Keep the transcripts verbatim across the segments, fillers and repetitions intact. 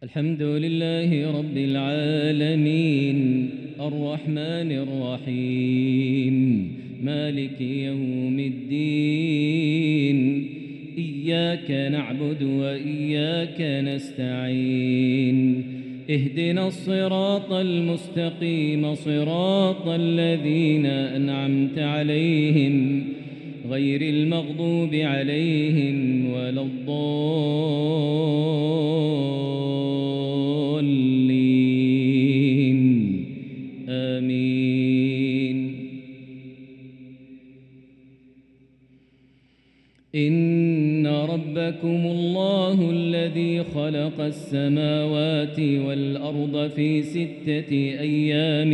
الحمد لله رب العالمين الرحمن الرحيم مالك يوم الدين إياك نعبد وإياك نستعين اهدنا الصراط المستقيم صراط الذين أنعمت عليهم غير المغضوب عليهم ولا الضالين آمين. إن ربكم الله الذي خلق السماوات والأرض في ستة أيام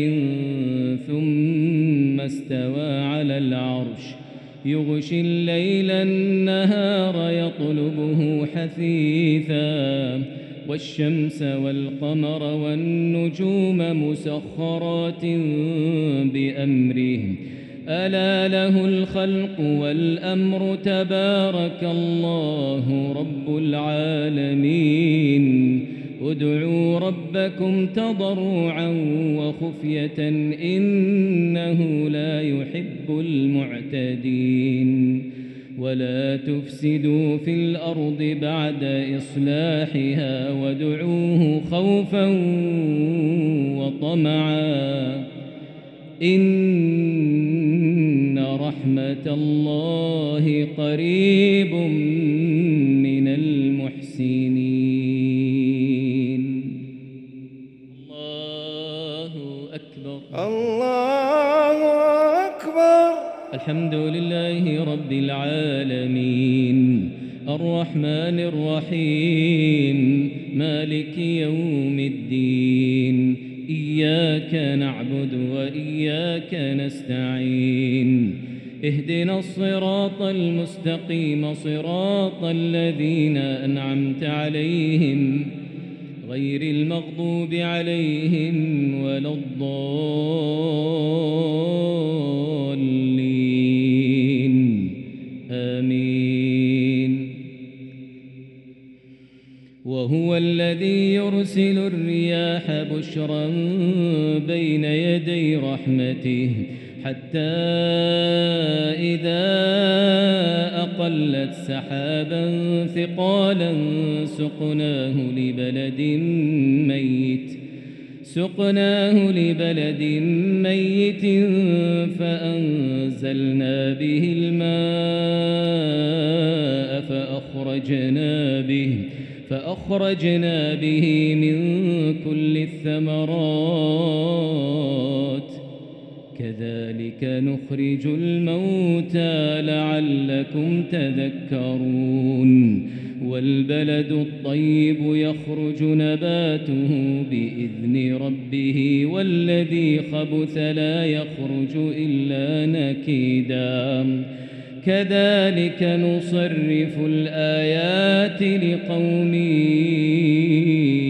ثم استوى على العرش يغشي الليل النهار يطلبه حثيثا والشمس والقمر والنجوم مسخرات بأمره ألا له الخلق والأمر تبارك الله رب العالمين. ادعوا ربكم تضرعا وخفية إنه لا يحب المعتدين. ولا تفسدوا في الأرض بعد إصلاحها وادعوه خوفا وطمعا إن رحمة الله قريب من المحسنين. الله أكبر الله أكبر. الحمد لله رب العالمين الرحمن الرحيم مالك يوم الدين إياك نعبد وإياك نستعين اهدنا الصراط المستقيم صراط الذين أنعمت عليهم غير المغضوب عليهم ولا الضالين آمين. وهو الذي يرسل الرياح بشرا بين يدي رحمته حتى إذا أقلت سحابا ثقالا سقناه لبلد ميت سقناه لبلد ميت فأنزلنا به الماء فأخرجنا به فأخرجنا به من كل الثمرات كذلك نخرج الموتى لعلكم تذكرون. والبلد الطيب يخرج نباته بإذن ربه والذي خبث لا يخرج إلا نكيدا كذلك نصرف الآيات لقوم